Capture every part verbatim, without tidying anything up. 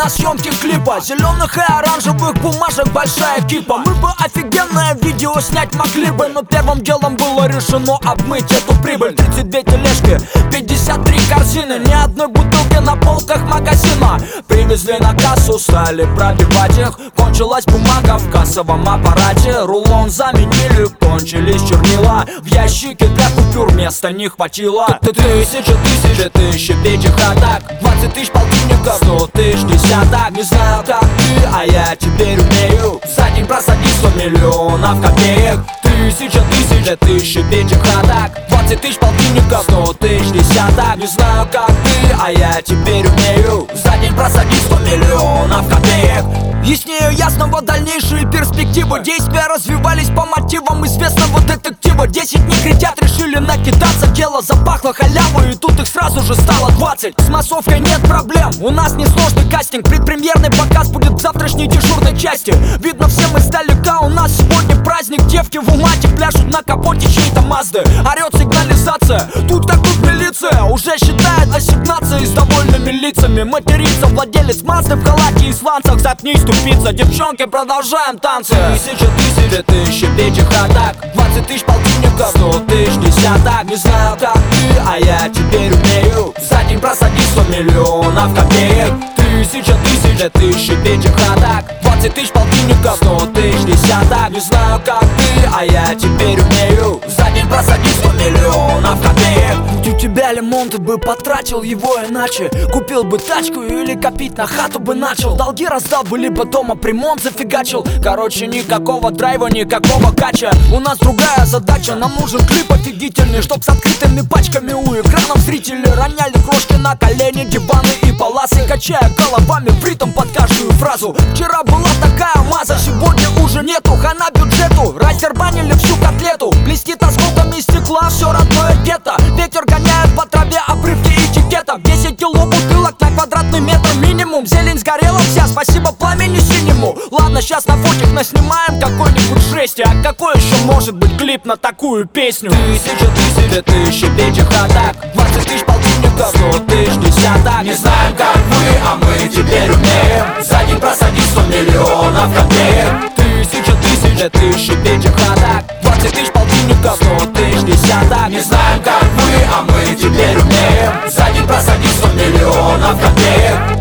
на съемке клипа. Зеленых и оранжевых бумажек большая кипа. Мы бы офигенное видео снять могли бы, но первым делом было решено обмыть эту прибыль. Тридцать две тележки, пятьдесят три корзины, ни одной бутылки на полках магазина. Привезли на кассу, стали пробивать их. Кончилась бумага в кассовом аппарате. Рулон заменили, кончились чернила. В ящике для купюр места не хватило. Тысяча, тысяча, тысяча пятих атак, двадцать тысяч полтинников, сто тысяч десяток. Не знаю как ты, а я теперь умею за день просадить сто миллионов копеек. Тысяча, тысяча, тысяча пятих атак, двадцать тысяч полтинников, сто тысяч десяток. Не знаю как ты, а я теперь умею за день просадить сто миллионов копеек. Яснее ясного дальнейшие перспективы. Действия развивались по мотивам известного детектива. Десять негритят решили накидаться, дело запахло халявой, и тут их сразу же стало двадцать. С массовкой нет проблем, у нас несложный кастинг. Предпремьерный показ будет в завтрашней дежурной части. Видно, все мы издалека, у нас сегодня праздник. Девки в умате пляшут на капоте чьей-то Мазды. Орет сигнализация, тут как тут милиция. Уже считает ассигнации с довольными лицами. Матерится владелец Мазды в халате и сланцах. Заткнись, тупица, девчонки, продолжаем танцы. Тысяча, тысяча, тысяча пятих атак, двадцать тысяч полтинников, сто тысяч десяток. Не знаю как ты, а я теперь умею за день просадить сто миллионов копеек. Тысяча, тысяча, тысяча пятих атак, двадцать тысяч полтинников, сто тысяч десяток. Не знаю как ты, а я теперь умею за день просадить сто миллионов копеек. Будь у тебя лимон, ты бы потратил его иначе. Купил бы тачку или копить на хату бы начал. Долги раздал бы, либо дома ремонт зафигачил. Короче, никакого драйва, никакого кача. У нас другая задача, нам нужен клип офигительный, чтоб с открытыми пачками у экранов зрители роняли крошки на колени, диваны и паласы, качая головами в ритм под каждую фразу. Вчера была такая маза, сегодня уже нету. Хана бюджету, раздербанили всю котлету. Блестит осколками стекла все родное гетто. Ветер гоняет по траве обрывки этикеток. Десять кило бутылок на квадратный метр минимум. Зелень сгорела вся, спасибо пламени синему. Ладно, сейчас на фотик наснимаем какой-нибудь жести. А какой еще может быть клип на такую песню? Тысяча, тысяча, тысяча пятих атак, двадцать тысяч полтинников, сто тысяч десяток. Не знаем как вы, а мы теперь умеем за день просадить сто миллионов копеек. Тысяча, тысяча, тысяча пятих атак, двадцать тысяч полтинников, сто тысяч десяток. Не знаем как вы, а мы теперь умеем за день просадить сто миллионов копеек.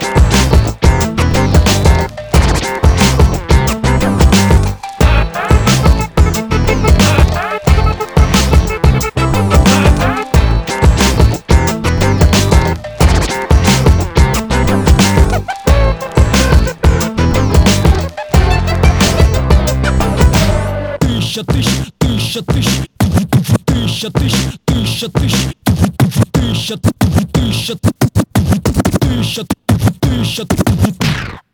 Тысяча тысяч, тысяча тысяч, тысяча тысяч, тысяча тысяч, тысяча тысяч, тысяча тысяч, тысяча тысяч.